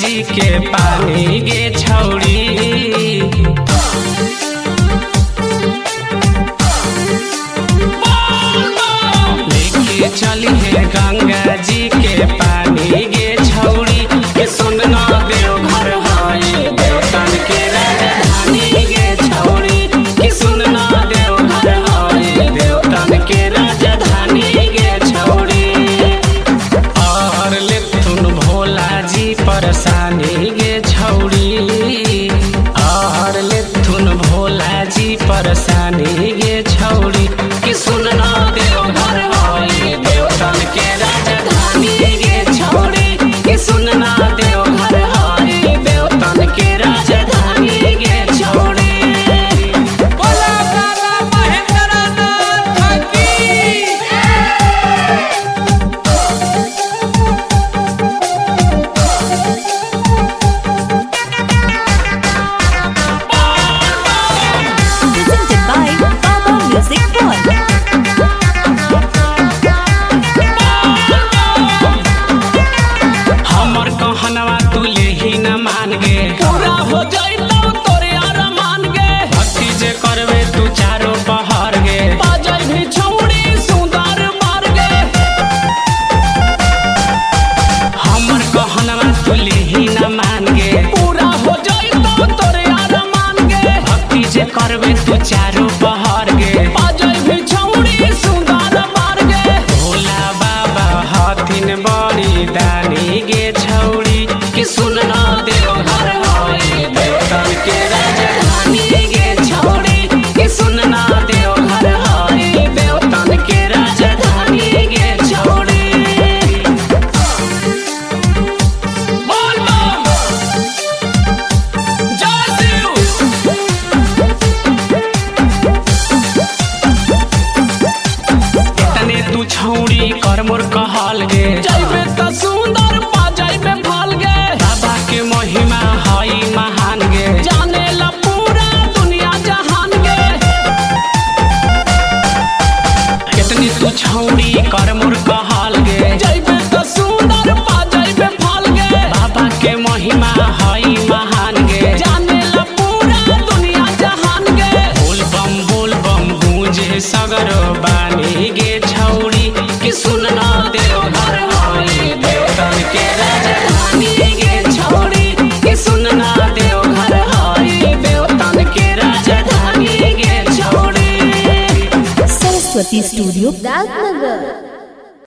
जी के पानी गे छौड़ी। लेके चली है गंगा जी के पानी गे छौड़ी के सुन ना देव घर हाय देवतन के राजधानी गे छौड़ी के सुन ना देव घर हाय देवतन के राजधानी गे छौड़ी। और लेथुन भोला जी परेशानी गे छौड़ी। और लेथुन भोला जी परेशानी गे छौड़ी कि सुन ना देव घर हाय देवतन के राजधानी गे छौड़ी कि सुन ना देव घर हाय देवतन के राजधानी गे छौड़ी। बोला बाबा महेंद्रनाथ की। Presented by Baba Music World. हमर कहनवा तू लेही न मान गे पूरा हो जाइतो तोरे अरमान गे। भक्ति जे करबे तू चारो पहर गे। बाजै भी छौड़ी सुंदर मार गे। हमर कहनवा तू लेही न मान गे पूरा हो जाइतो तोरे अरमान गे। भक्ति जे करबे तू चारो पहर गे। बाजै भी छौड़ी सुंदर मार गे। भोला बाबा हथिन बड़ी दानी गे छौड़ी कि सुन ना देव घर हाय देवतन के राजधानी गे छौड़ी कि सुन ना देव घर हाय देवतन के राजधानी गे छौड़ी। बोल बम जय शिव। तने तू छौड़ी कर मोर कहल गे। जइबे त सुंदर बाजइबे फल गे। बाबा के महिमा हई महान गे। जाने ला पूरा दुनिया जहान गे। कितनी तू छौड़ी कर मोर कहल गे। जइबे त सुंदर बाजइबे फल गे। बाबा के महिमा हई महान गे। जाने ला पूरा दुनिया जहान गे। बोल बम गूंजे सगरो बानी गे छौड़ी कि सुन ना देव घर हाय देवतन के राजधानी गे छौड़ी कि सुन ना देव घर हाय देवतन के राजधानी गे छौड़ी। Saraswati Studio, Rajnagar.